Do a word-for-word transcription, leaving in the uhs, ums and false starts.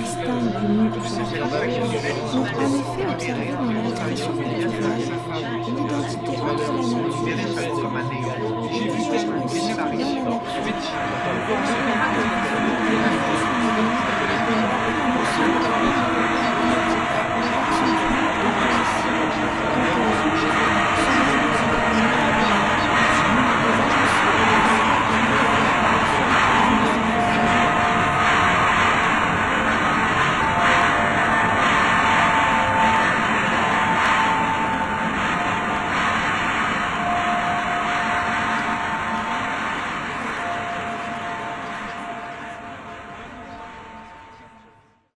distingue du nu ou sans ont en effet observé dans l'expression naturelle l'identité entre la nature et le style, mais également aussi dans la nature,